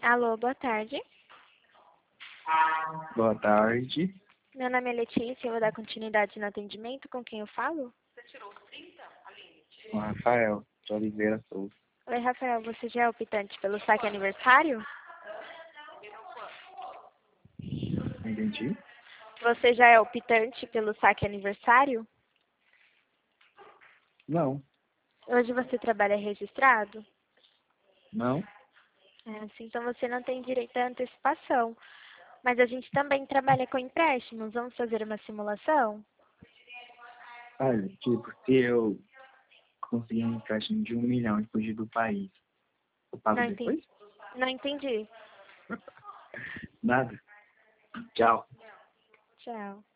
Alô, boa tarde. Boa tarde. Meu nome é Letícia, eu vou dar continuidade no atendimento. Com quem eu falo? Com Rafael de Oliveira Souza. Oi, Rafael, você já é optante pelo saque aniversário? Entendi? Você já é optante pelo saque aniversário? Não. Hoje você trabalha registrado? Não? Sim, então você não tem direito à antecipação. Mas a gente também trabalha com empréstimos. Vamos fazer uma simulação? Olha, tipo, se eu conseguir um empréstimo de 1 milhão e fugir do país, eu pago Não entendi. depois? Não entendi. Nada. Tchau. Tchau.